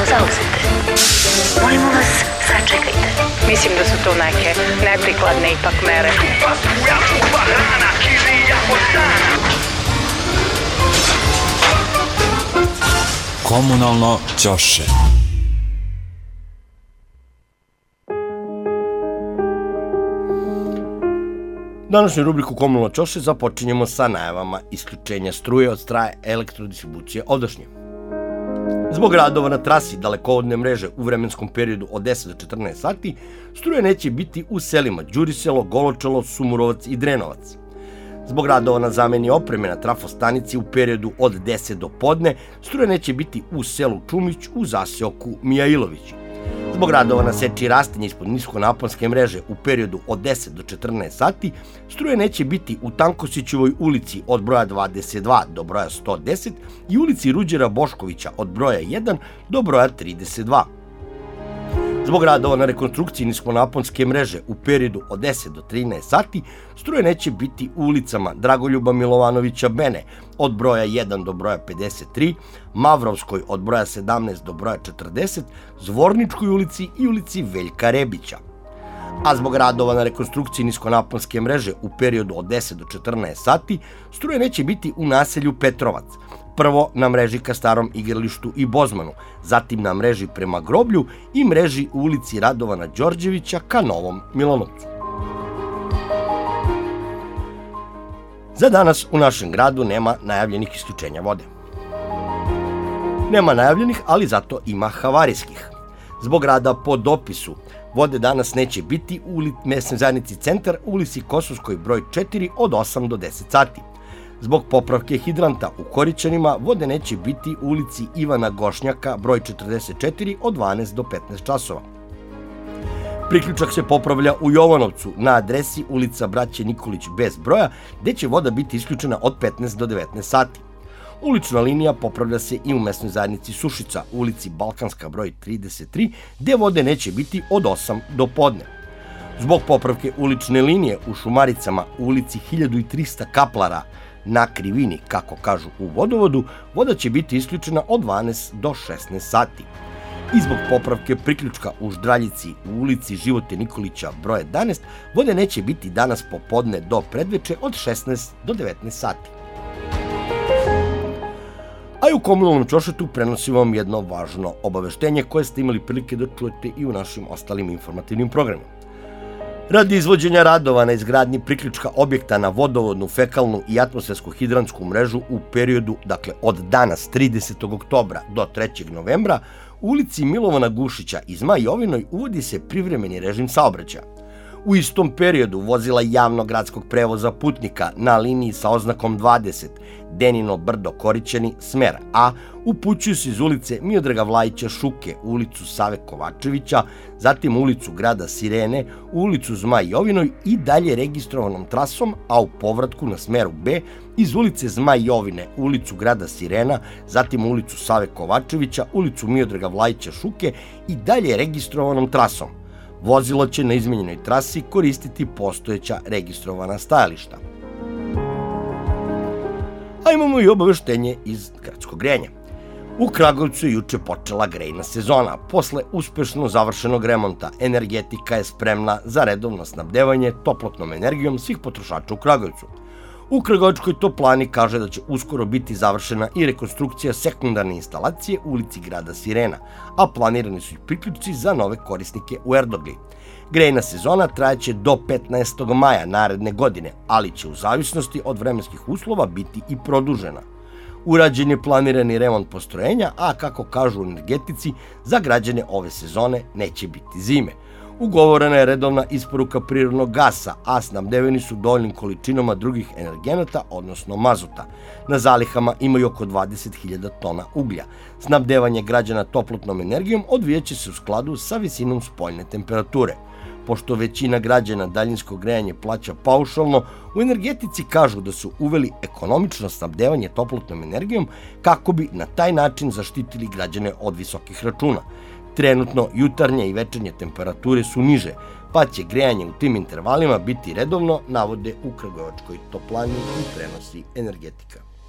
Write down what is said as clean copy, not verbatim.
zauzete. Molimo vas, sačekajte. Mislim da su to neke neprikladne ipak mere. Komunalno ćoše. Današnju rubriku Komunalno ćoše započinjemo sa najavama isključenja struje od strane elektrodistribucije Odašnje. Zbog radova na trasi dalekovodne mreže u vremenskom periodu od 10 do 14 sati, struje neće biti u selima Đuriselo, Goločalo, Sumurovac i Drenovac. Zbog radova na zameni opreme na trafostanici u periodu od 10 do podne, struje neće biti u selu Čumić u zaseoku Mijailović. Zbog radova na seči rastinja ispod niskonaponske mreže u periodu od 10 do 14 sati, struje neće biti u Tankosićevoj ulici od broja 22 do broja 110 i ulici Ruđera Boškovića od broja 1 do broja 32. Zbog radova na rekonstrukciji niskonaponske mreže u periodu od 10 do 13 sati, struje neće biti u ulicama Dragoljuba Milovanovića Bene od broja 1 do broja 53, Mavrovskoj od broja 17 do broja 40, Zvorničkoj ulici i ulici Veljka Rebića. A zbog radova na rekonstrukciji niskonaponske mreže u periodu od 10 do 14 sati, struje neće biti u naselju Petrovac, prvo na mreži ka Starom igralištu i Bozmanu, zatim na mreži prema Groblju i mreži u ulici Radovana Đorđevića ka Novom Milanovcu. Za danas u našem gradu nema najavljenih isključenja vode. Nema najavljenih, ali zato ima havarijskih. Zbog rada po dopisu, vode danas neće biti u mesnoj zajednici Centar u ulici Kosovskoj broj 4 od 8 do 10 sati. Zbog popravke hidranta u Korićanima, vode neće biti u ulici Ivana Gošnjaka broj 44 od 12 do 15 časova. Priključak se popravlja u Jovanovcu na adresi ulica Braće Nikolić bez broja, gde će voda biti isključena od 15 do 19 sati. Ulična linija popravlja se i u mesnoj zajednici Sušica u ulici Balkanska broj 33, gde vode neće biti od 8 do podne. Zbog popravke ulične linije u Šumaricama u ulici 1300 Kaplara na krivini, kako kažu u vodovodu, voda će biti isključena od 12 do 16 sati. I zbog popravke priključka u Ždraljici u ulici Živote Nikolića broj 11, vode neće biti danas popodne do predveče od 16 do 19 sati. A i u komunalnom ćošetu prenosim vam jedno važno obaveštenje koje ste imali prilike da čujete i u našim ostalim informativnim programima. Radi izvođenja radova na izgradnji priključka objekta na vodovodnu, fekalnu i atmosfersku hidrantsku mrežu u periodu, dakle od danas 30. oktobra do 3. novembra, u ulici Milovana Gušića i Zmaj Jovinoj uvodi se privremeni režim saobraćaja. U istom periodu vozila javnog gradskog prevoza putnika na liniji sa oznakom 20 Denino Brdo Korićani smer A upućuju se iz ulice Miodraga Vlajića Šuke u ulicu Save Kovačevića, zatim u ulicu Grada Sirene, u ulicu Zmaj Jovinoj i dalje registrovanom trasom, a u povratku na smeru B iz ulice Zmaj Jovine u ulicu Grada Sirena, zatim u ulicu Save Kovačevića, ulicu Miodraga Vlajića Šuke i dalje registrovanom trasom. Vozilo će na izmenjenoj trasi koristiti postojeća registrovana stajališta. A imamo i obaveštenje iz gradskog grejanja. U Kragujevcu je juče počela grejna sezona. Posle uspešno završenog remonta, energetika je spremna za redovno snabdevanje toplotnom energijom svih potrošača u Kragujevcu. U Kragujevačkoj toplani kaže da će uskoro biti završena i rekonstrukcija sekundarne instalacije u ulici Grada Sirena, a planirani su i priključci za nove korisnike u Erdogli. Grejna sezona trajaće do 15. maja naredne godine, ali će u zavisnosti od vremenskih uslova biti i produžena. Urađen je planirani remont postrojenja, a kako kažu u energetici, za građane ove sezone neće biti zime. Ugovorena je redovna isporuka prirodnog gasa, a snabdeveni su dovoljnim količinama drugih energenata, odnosno mazuta. Na zalihama imaju oko 20.000 tona uglja. Snabdevanje građana toplotnom energijom odvijaće se u skladu sa visinom spoljne temperature. Pošto većina građana daljinsko grejanje plaća paušalno, u energetici kažu da su uveli ekonomično snabdevanje toplotnom energijom kako bi na taj način zaštitili građane od visokih računa. Trenutno jutarnje i večernje temperature su niže, pa će grejanje u tim intervalima biti redovno, navode u Kragujevačkoj toplani i prenosi energetika.